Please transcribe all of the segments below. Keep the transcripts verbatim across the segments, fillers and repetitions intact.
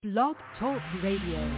Blog Talk Radio.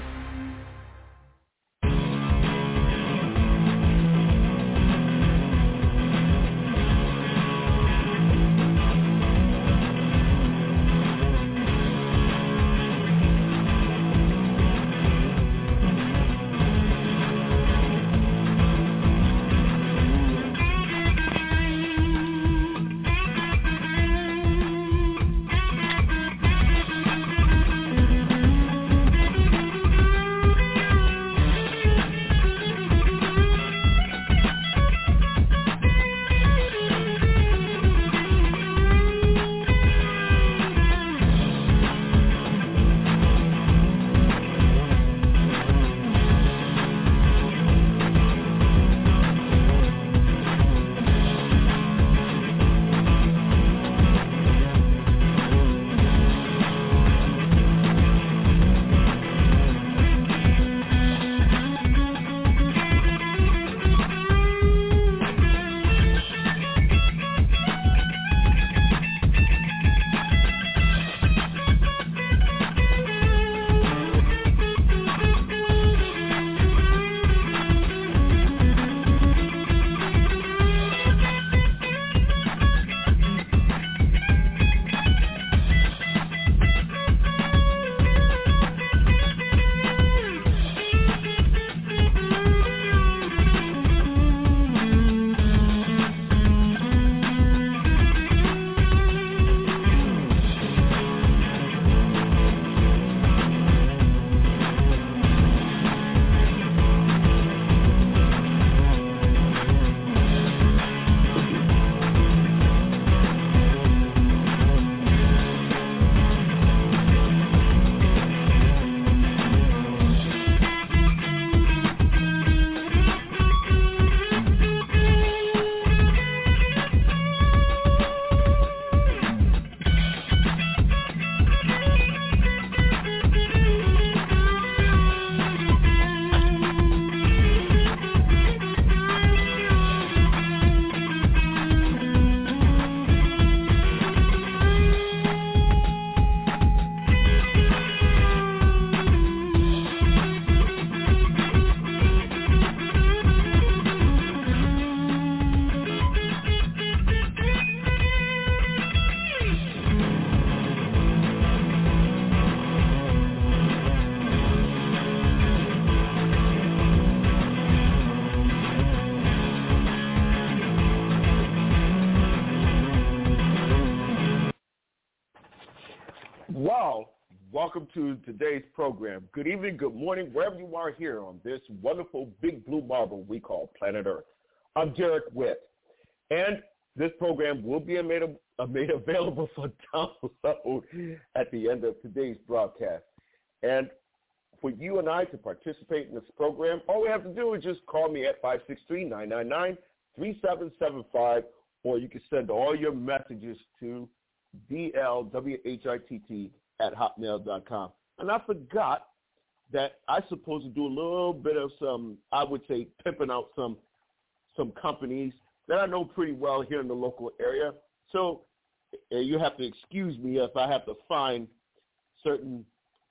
Wow. Welcome to today's program. Good evening, good morning, wherever you are here on this wonderful big blue marble we call planet Earth. I'm Derek Witt, and this program will be made, uh, made available for download at the end of today's broadcast. And for you and I to participate in this program, all we have to do is just call me at five six three, nine nine nine, three seven seven five, or you can send all your messages to D L W H I T T at hotmail dot com. And I forgot that I'm supposed to do a little bit of some, I would say, pimping out some some companies that I know pretty well here in the local area. So uh, you have to excuse me if I have to find certain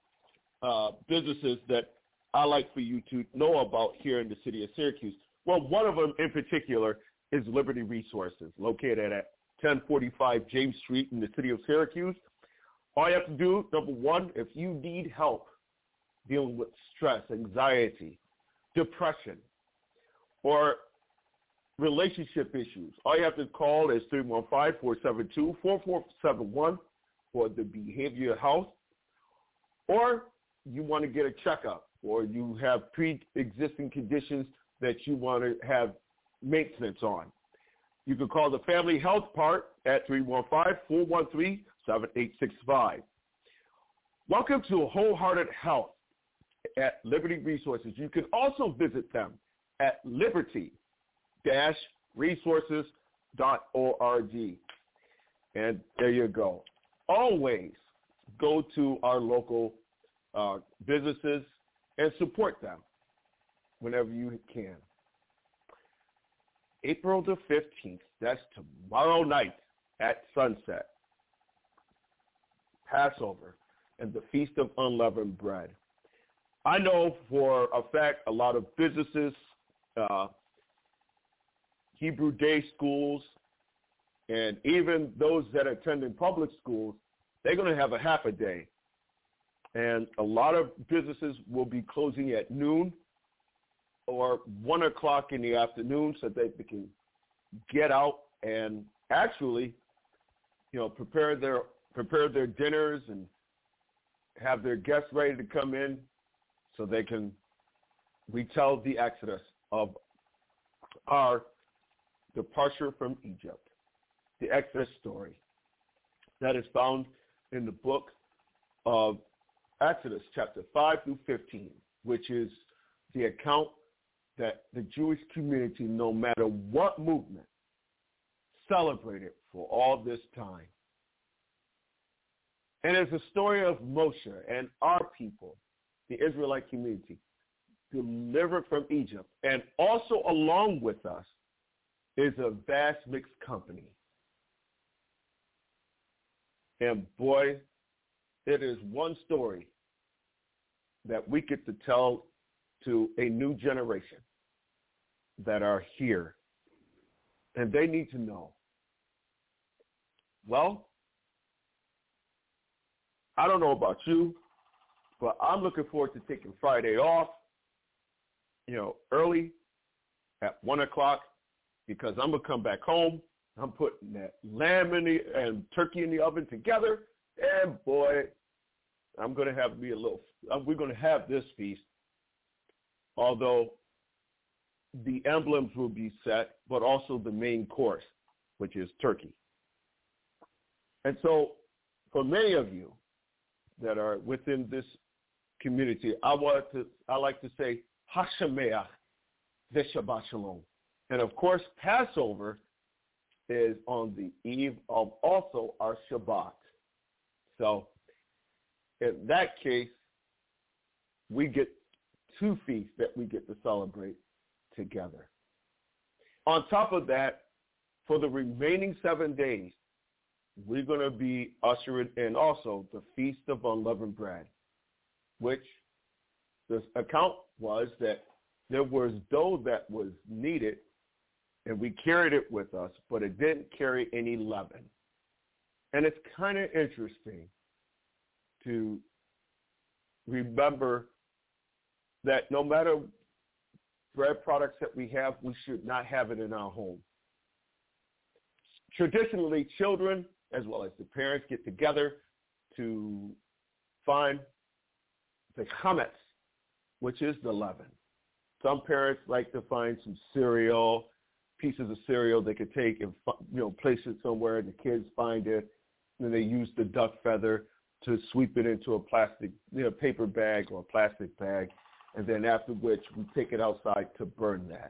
uh, businesses that I like for you to know about here in the city of Syracuse. Well, one of them in particular is Liberty Resources, located at ten forty-five James Street in the city of Syracuse. All you have to do, number one, if you need help dealing with stress, anxiety, depression, or relationship issues, all you have to call is three one five, four seven two, four four seven one for the behavioral health. Or you want to get a checkup, or you have pre-existing conditions that you want to have maintenance on. You can call the family health part at three one five, four one three, seven eight six five. Welcome to Wholehearted Health at Liberty Resources. You can also visit them at liberty dash resources dot org. And there you go. Always go to our local uh, businesses and support them whenever you can. April the fifteenth, that's tomorrow night at sunset. Passover. and the Feast of Unleavened Bread. I know for a fact a lot of businesses, uh, Hebrew day schools, and even those that attend in public schools, they're going to have a half a day. And a lot of businesses will be closing at noon or one o'clock in the afternoon so that they can get out and actually, you know, prepare their prepare their dinners and have their guests ready to come in so they can retell the exodus of our departure from Egypt, the Exodus story that is found in the book of Exodus chapter five through fifteen, which is the account that the Jewish community, no matter what movement, celebrated for all this time. And it's a story of Moshe and our people, the Israelite community, delivered from Egypt. And also along with us is a vast mixed company. And boy, it is one story that we get to tell to a new generation that are here. And they need to know. Well, I don't know about you, but I'm looking forward to taking Friday off, you know, early at one o'clock, because I'm going to come back home. I'm putting that lamb in the, and turkey in the oven together, and boy, I'm going to have me a little, we're going to have this feast, although the emblems will be set, but also the main course, which is turkey. And so for many of you that are within this community, I want to, I like to say, Hashemeach v'Shabbat Shalom. And of course, Passover is on the eve of also our Shabbat. So in that case, we get two feasts that we get to celebrate together. On top of that, for the remaining seven days, we're going to be ushering in also the Feast of Unleavened Bread, which the account was that there was dough that was needed, and we carried it with us, but it didn't carry any leaven. And it's kind of interesting to remember that no matter bread products that we have, we should not have it in our home. Traditionally, children, as well as the parents, get together to find the chametz, which is the leaven. Some parents like to find some cereal, pieces of cereal they could take and, you know, place it somewhere, and the kids find it, and then they use the duck feather to sweep it into a plastic, you know, paper bag or a plastic bag, and then after which we take it outside to burn that.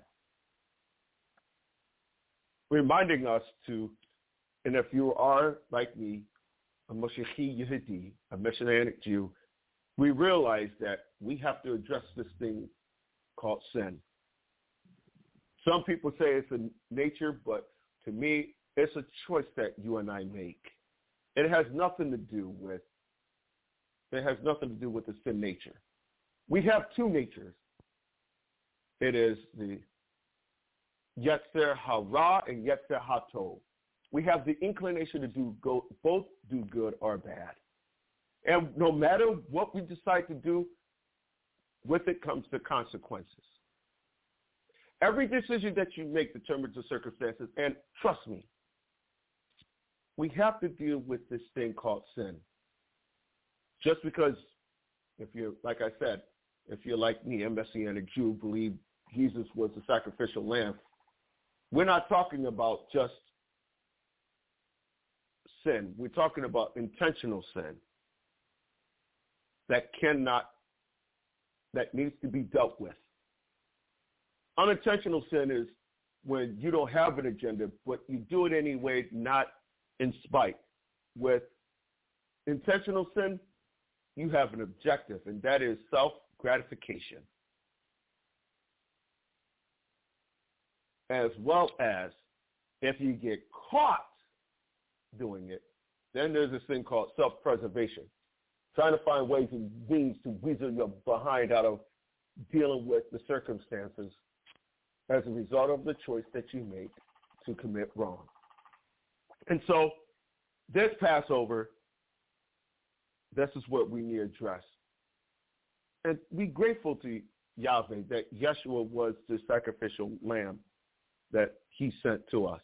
Reminding us to, and if you are, like me, a Moshechi Yehudi, a Messianic Jew, we realize that we have to address this thing called sin. Some people say it's a nature, but to me, it's a choice that you and I make. It has nothing to do with, it has nothing to do with the sin nature. We have two natures. It is the Yetzer Hara and Yetzer HaTov. We have the inclination to do go, both do good or bad. And no matter what we decide to do, with it comes the consequences. Every decision that you make determines the circumstances, and trust me, we have to deal with this thing called sin. Just because, if you're, like I said, if you're like me, a Messianic Jew, believe Jesus was the sacrificial lamb, we're not talking about just sin. We're talking about intentional sin that cannot, that needs to be dealt with. Unintentional sin is when you don't have an agenda, but you do it anyway, not in spite. With intentional sin, you have an objective, and that is self-gratification. As well as, if you get caught doing it, then there's this thing called self-preservation. trying to find ways and means to weasel your behind out of dealing with the circumstances as a result of the choice that you make to commit wrong. And so this Passover, this is what we need to address. And be grateful to Yahweh that Yeshua was the sacrificial lamb that he sent to us.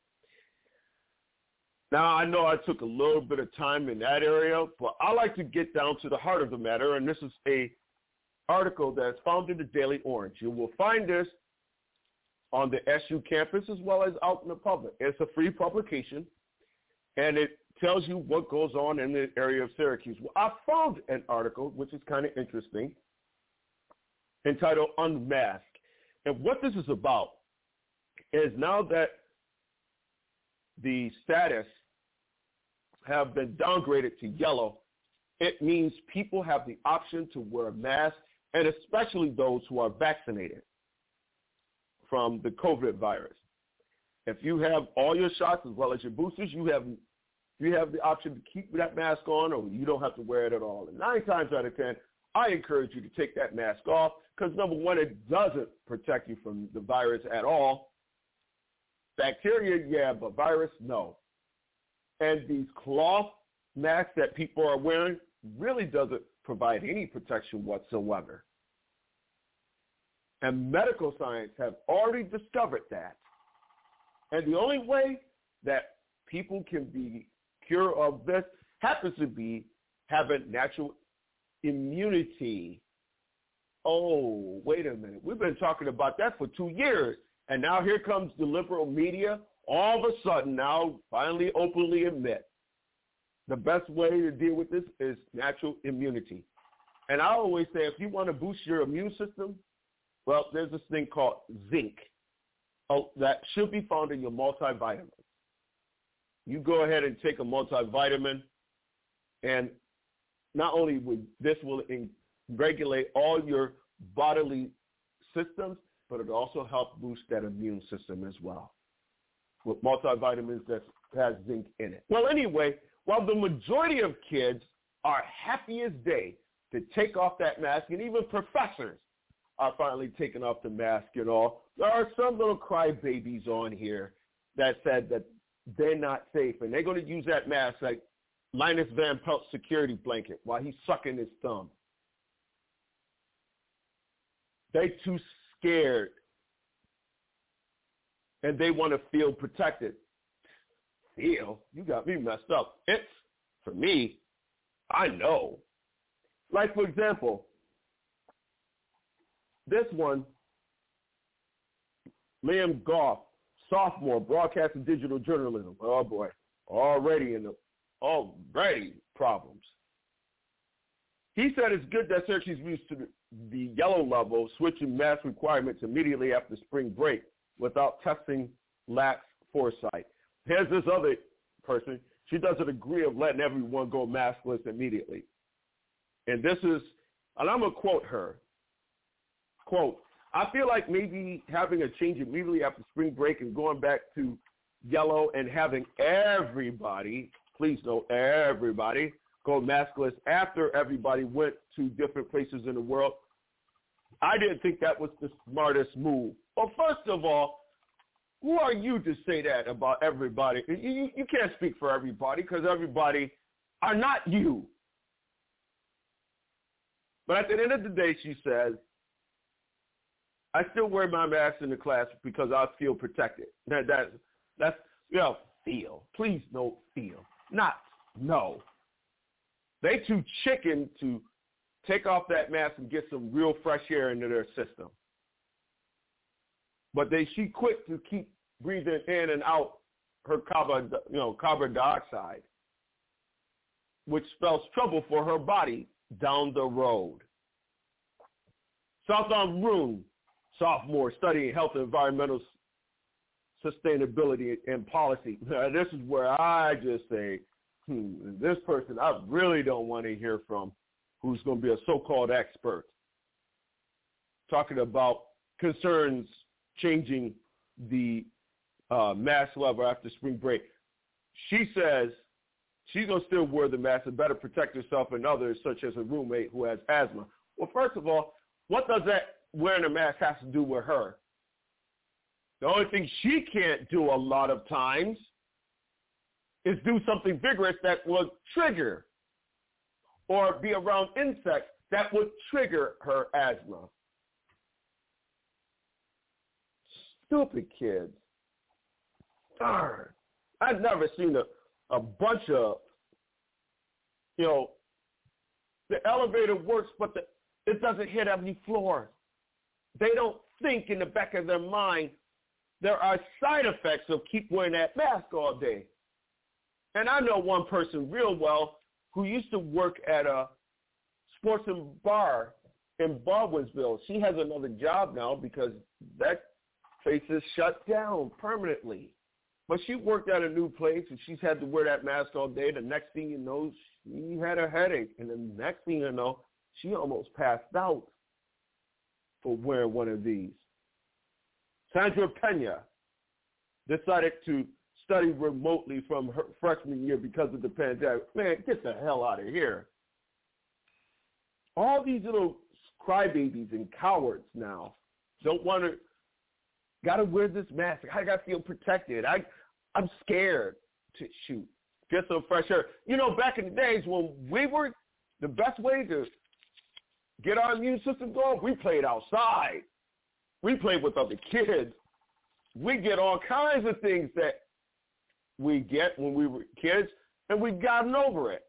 Now, I know I took a little bit of time in that area, but I like to get down to the heart of the matter, and this is a article that's found in the Daily Orange. You will find this on the S U campus as well as out in the public. It's a free publication, and it tells you what goes on in the area of Syracuse. Well, I found an article, which is kind of interesting, entitled Unmasked. And what this is about is now that the status have been downgraded to yellow, it means people have the option to wear a mask, and especially those who are vaccinated from the COVID virus. If you have all your shots as well as your boosters, you have you have the option to keep that mask on, or you don't have to wear it at all. And nine times out of ten, I encourage you to take that mask off because, number one, it doesn't protect you from the virus at all. Bacteria, yeah, but virus, no. And these cloth masks that people are wearing really doesn't provide any protection whatsoever. And medical science have already discovered that. And the only way that people can be cured of this happens to be having natural immunity. Oh, wait a minute. We've been talking about that for two years. And now here comes the liberal media, all of a sudden now finally openly admit the best way to deal with this is natural immunity. And I always say if you want to boost your immune system, well, there's this thing called zinc oh, that should be found in your multivitamins. You go ahead and take a multivitamin, and not only would this will in, regulate all your bodily systems, but it also helps boost that immune system as well with multivitamins that has zinc in it. Well, anyway, while the majority of kids are happy as day to take off that mask, and even professors are finally taking off the mask and all, there are some little crybabies on here that said that they're not safe, and they're going to use that mask like Linus Van Pelt's security blanket while he's sucking his thumb. They're too scared, and they want to feel protected. Feel? You got me messed up. It's, for me, I know. Like, for example, this one, Liam Goff, sophomore, broadcast and digital journalism. Oh, boy, already in the, already problems. He said it's good that Syracuse moves to the, the yellow level, switching mask requirements immediately after spring break without testing lacks foresight. Here's this other person. She doesn't agree of letting everyone go maskless immediately. And this is, and I'm going to quote her. Quote, I feel like maybe having a change immediately after spring break and going back to yellow and having everybody, please note everybody, go maskless after everybody went to different places in the world. I didn't think that was the smartest move. Well, first of all, who are you to say that about everybody? You, you can't speak for everybody because everybody are not you. But at the end of the day, she says, I still wear my mask in the class because I feel protected. That, that, that's, you know, feel. Please no feel. Not no. They too chicken to take off that mask and get some real fresh air into their system. But they she quick to keep breathing in and out her carbon, you know, carbon dioxide, which spells trouble for her body down the road. Southbound Room, sophomore, studying health and environmental sustainability and policy. Now, this is where I just say, hmm, this person I really don't want to hear from who's going to be a so-called expert. Talking about concerns changing the uh, mask level after spring break. She says she's going to still wear the mask and better protect herself and others, such as a roommate who has asthma. Well, first of all, what does that wearing a mask have to do with her? The only thing she can't do a lot of times is do something vigorous that will trigger or be around insects that would trigger her asthma. Stupid kids. Darn. I've never seen a, a bunch of, you know, the elevator works, but the, it doesn't hit every floor. They don't think in the back of their mind there are side effects of keep wearing that mask all day. And I know one person real well who used to work at a sports and bar in Baldwinsville. She has another job now because that place is shut down permanently. But she worked at a new place, and she's had to wear that mask all day. The next thing you know, she had a headache. And the next thing you know, she almost passed out for wearing one of these. Sandra Pena decided to study remotely from her freshman year because of the pandemic. Man, get the hell out of here. All these little crybabies and cowards now don't want to, got to wear this mask. I got to feel protected. I, I'm scared to shoot. Get some fresh air. You know, back in the days when we were, the best way to get our immune system going, we played outside. We played with other kids. We get all kinds of things that we get when we were kids, and we've gotten over it.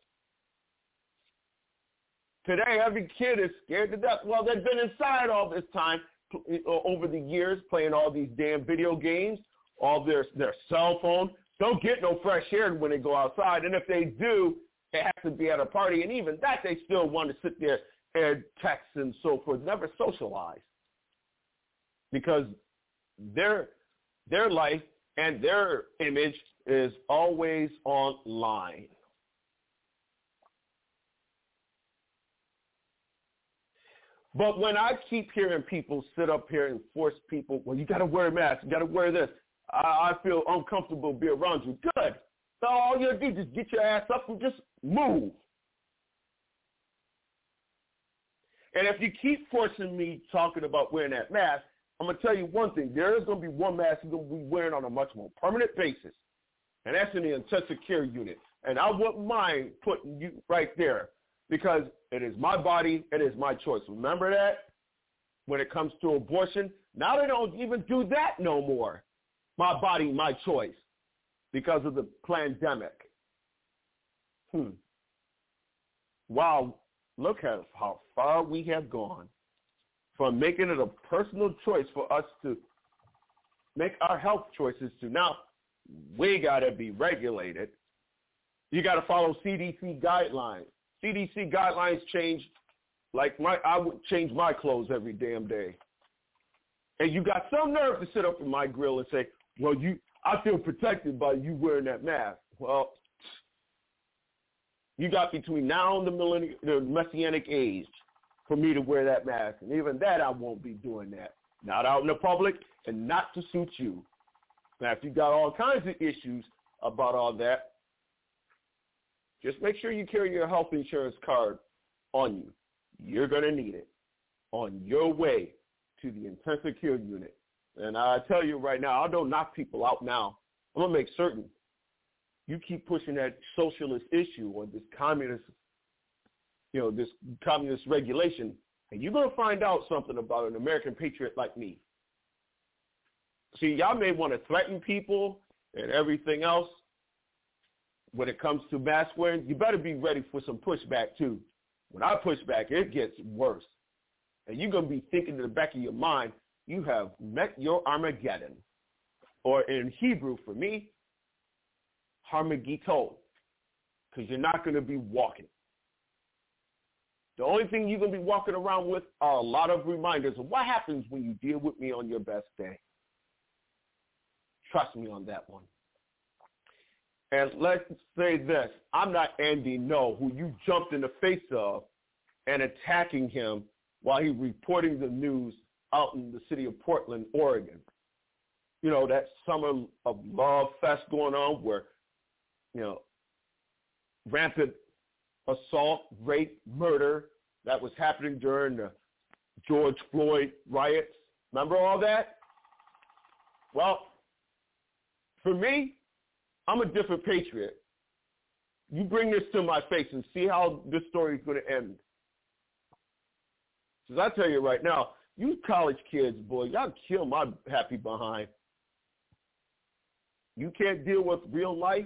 Today, every kid is scared to death. Well, they've been inside all this time over the years playing all these damn video games, all their, their cell phone. Don't get no fresh air when they go outside. And if they do, it has to be at a party. And even that, they still want to sit there and text and so forth, never socialize. Because their their life and their image is always online. But when I keep hearing people sit up here and force people, well, you got to wear a mask, you got to wear this, I, I feel uncomfortable to be around you. Good. So all you do is just get your ass up and just move. And if you keep forcing me talking about wearing that mask, I'm going to tell you one thing. There is going to be one mask you're going to be wearing on a much more permanent basis, and that's in the intensive care unit. And I wouldn't mind putting you right there because it is my body, it is my choice. Remember that? When it comes to abortion, now they don't even do that no more. My body, my choice, because of the pandemic. Hmm. Wow, look at how far we have gone from making it a personal choice for us to make our health choices to now we got to be regulated. You got to follow C D C guidelines. C D C guidelines change like my I would change my clothes every damn day. And you got some nerve to sit up in my grill and say, well, you I feel protected by you wearing that mask. Well, you got between now and the millennium, the messianic age for me to wear that mask. And even that, I won't be doing that. Not out in the public and not to suit you. Now, if you got all kinds of issues about all that, just make sure you carry your health insurance card on you. You're going to need it on your way to the intensive care unit. And I tell you right now, I don't knock people out now. I'm going to make certain you keep pushing that socialist issue or this communist, you know, this communist regulation, and you're going to find out something about an American patriot like me. See, y'all may want to threaten people and everything else when it comes to mask wearing. You better be ready for some pushback, too. When I push back, it gets worse. And you're going to be thinking in the back of your mind, you have met your Armageddon. Or in Hebrew, for me, Harmagito, because you're not going to be walking. The only thing you're going to be walking around with are a lot of reminders of what happens when you deal with me on your best day. Trust me on that one. And let's say this. I'm not Andy No, who you jumped in the face of and attacking him while he's reporting the news out in the city of Portland, Oregon. You know, that summer of love fest going on where, you know, rampant assault, rape, murder that was happening during the George Floyd riots. Remember all that? Well, for me, I'm a different patriot. You bring this to my face and see how this story is going to end. Because I tell you right now, you college kids, boy, y'all kill my happy behind. You can't deal with real life.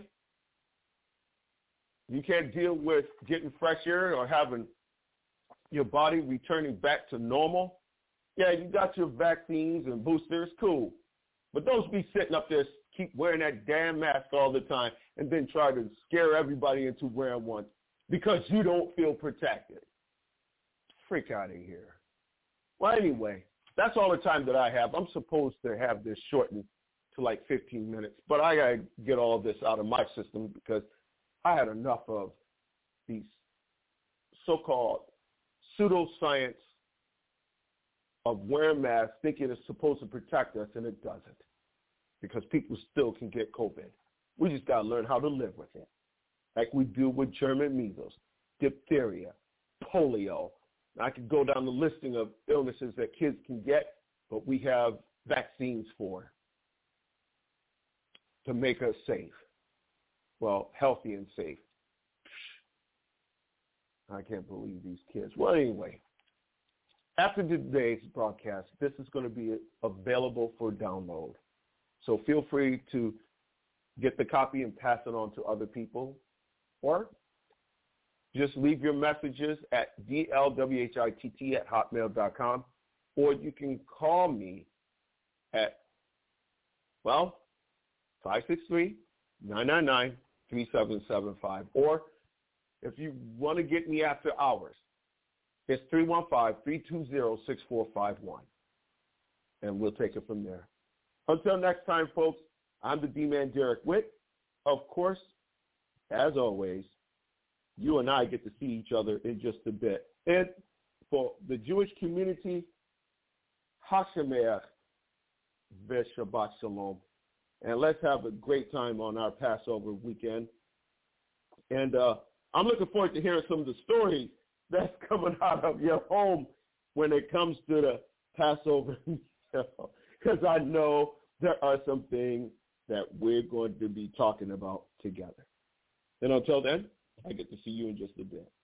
You can't deal with getting fresh air or having your body returning back to normal. Yeah, you got your vaccines and boosters, cool. But don't be sitting up there, keep wearing that damn mask all the time and then try to scare everybody into wearing one because you don't feel protected. Freak out of here. Well, anyway, that's all the time that I have. I'm supposed to have this shortened to like fifteen minutes, but I got to get all this out of my system because I had enough of these so-called pseudoscience of wearing masks, thinking it's supposed to protect us, and it doesn't, because people still can get COVID. We just got to learn how to live with it, like we do with German measles, diphtheria, polio. I could go down the listing of illnesses that kids can get, but we have vaccines for to make us safe. Well, healthy and safe. I can't believe these kids. Well, anyway, after today's broadcast, this is going to be available for download. So feel free to get the copy and pass it on to other people, or just leave your messages at d l w h i t t at hotmail dot com, or you can call me at, well, five six three, nine nine nine, three seven seven five. Or if you want to get me after hours, it's three one five, three two zero, six four five one, and we'll take it from there. Until next time, folks, I'm the D-Man Derek Witt. Of course, as always, you and I get to see each other in just a bit. And for the Jewish community, Hashemeach v'Shabbat Shalom. And let's have a great time on our Passover weekend. And uh, I'm looking forward to hearing some of the stories that's coming out of your home when it comes to the Passover, because I know there are some things that we're going to be talking about together. And until then, I get to see you in just a bit.